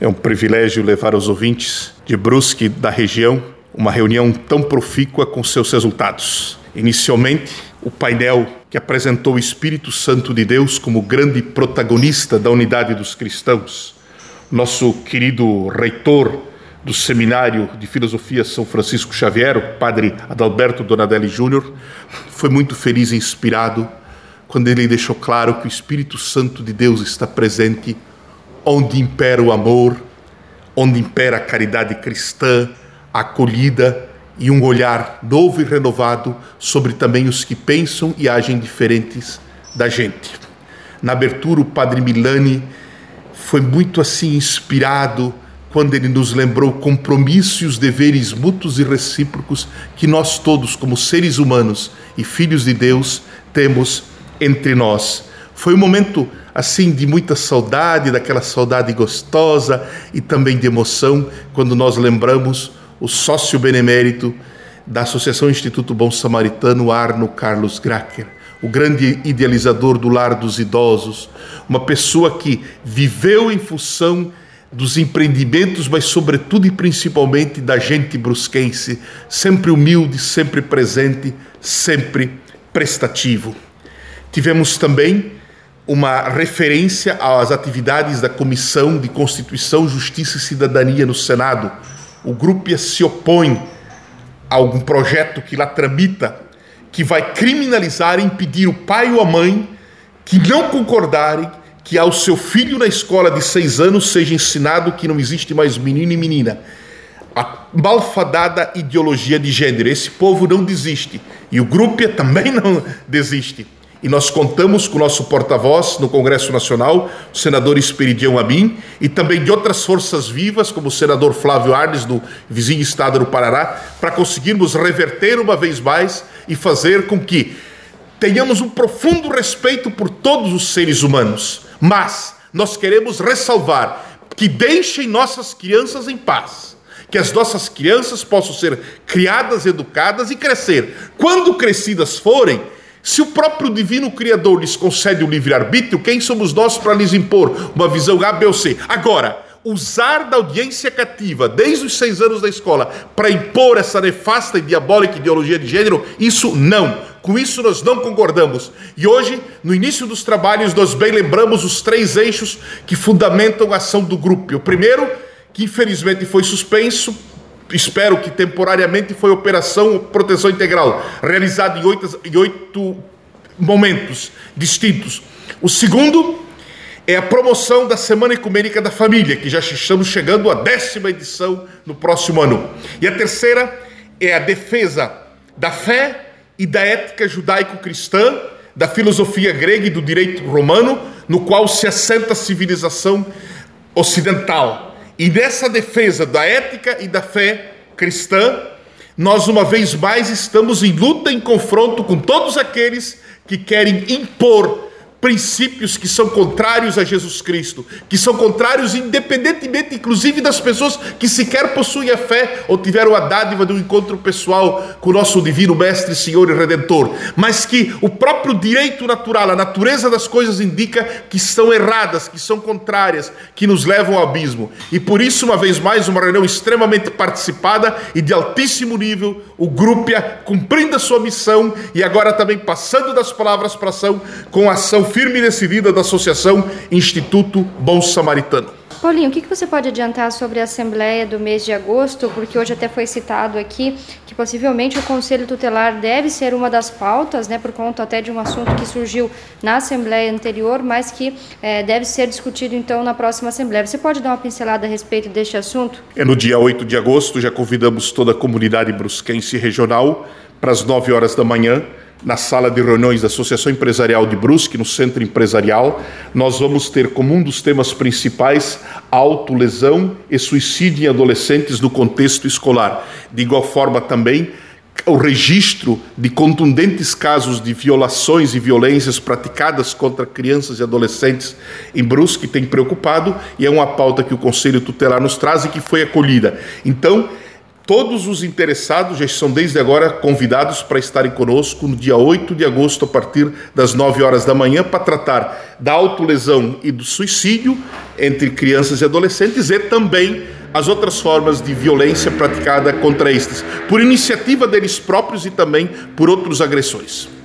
É um privilégio levar aos ouvintes de Brusque e da região uma reunião tão profícua com seus resultados. Inicialmente, o painel que apresentou o Espírito Santo de Deus como grande protagonista da unidade dos cristãos. Nosso querido reitor do Seminário de Filosofia São Francisco Xavier, o padre Adalberto Donadelli Júnior, foi muito feliz e inspirado quando ele deixou claro que o Espírito Santo de Deus está presente onde impera o amor, onde impera a caridade cristã, a acolhida e um olhar novo e renovado sobre também os que pensam e agem diferentes da gente. Na abertura, o padre Milani foi muito assim inspirado quando ele nos lembrou o compromisso e os deveres mútuos e recíprocos que nós todos, como seres humanos e filhos de Deus, temos entre nós. Foi um momento assim de muita saudade, daquela saudade gostosa e também de emoção, quando nós lembramos o sócio benemérito da Associação Instituto Bom Samaritano, Arno Carlos Gracker, o grande idealizador do Lar dos Idosos, uma pessoa que viveu em função dos empreendimentos, mas sobretudo e principalmente da gente brusquense, sempre humilde, sempre presente, sempre prestativo. Tivemos também uma referência às atividades da Comissão de Constituição, Justiça e Cidadania no Senado. O grupo se opõe a algum projeto que lá tramita, que vai criminalizar e impedir o pai ou a mãe que não concordarem que ao seu filho na escola de 6 anos seja ensinado que não existe mais menino e menina. A malfadada ideologia de gênero. Esse povo não desiste. E o grupo também não desiste. E nós contamos com o nosso porta-voz no Congresso Nacional, o senador Esperidião Amin, e também de outras forças vivas, como o senador Flávio Arnes, do vizinho estado do Paraná, para conseguirmos reverter uma vez mais e fazer com que tenhamos um profundo respeito por todos os seres humanos. Mas nós queremos ressalvar que deixem nossas crianças em paz, que as nossas crianças possam ser criadas, educadas e crescer. Quando crescidas forem, se o próprio Divino Criador lhes concede o livre-arbítrio, quem somos nós para lhes impor uma visão A, B ou C? Agora, usar da audiência cativa desde os 6 anos da escola para impor essa nefasta e diabólica ideologia de gênero, isso não. Com isso nós não concordamos. E hoje, no início dos trabalhos, nós bem lembramos os 3 eixos que fundamentam a ação do grupo. O primeiro, que infelizmente foi suspenso, espero que temporariamente, foi a Operação Proteção Integral, realizada em 8 momentos distintos. O segundo é a promoção da Semana Ecumênica da Família, que já estamos chegando à 10ª edição no próximo ano. E a terceira é a defesa da fé e da ética judaico-cristã, da filosofia grega e do direito romano, no qual se assenta a civilização ocidental. E nessa defesa da ética e da fé cristã, nós uma vez mais estamos em luta, em confronto com todos aqueles que querem impor princípios que são contrários a Jesus Cristo, que são contrários independentemente, inclusive, das pessoas que sequer possuem a fé ou tiveram a dádiva de um encontro pessoal com o nosso divino Mestre, Senhor e Redentor, mas que o próprio direito natural, a natureza das coisas indica que são erradas, que são contrárias, que nos levam ao abismo. E por isso, uma vez mais, uma reunião extremamente participada e de altíssimo nível, o Grupia cumprindo a sua missão e agora também passando das palavras para a ação, com a ação firme e decidida da Associação Instituto Bom Samaritano. Paulinho, o que você pode adiantar sobre a Assembleia do mês de agosto? Porque hoje até foi citado aqui que possivelmente o Conselho Tutelar deve ser uma das pautas, né, por conta até de um assunto que surgiu na Assembleia anterior, mas que deve ser discutido então na próxima Assembleia. Você pode dar uma pincelada a respeito deste assunto? No dia 8 de agosto já convidamos toda a comunidade brusquense regional para as 9 horas da manhã, na sala de reuniões da Associação Empresarial de Brusque, no Centro Empresarial. Nós vamos ter como um dos temas principais a autolesão e suicídio em adolescentes no contexto escolar. De igual forma também o registro de contundentes casos de violações e violências praticadas contra crianças e adolescentes em Brusque tem preocupado, e é uma pauta que o Conselho Tutelar nos traz e que foi acolhida. Então, Todos os interessados já são desde agora convidados para estarem conosco no dia 8 de agosto, a partir das 9 horas da manhã, para tratar da autolesão e do suicídio entre crianças e adolescentes e também as outras formas de violência praticada contra estes, por iniciativa deles próprios e também por outros agressores.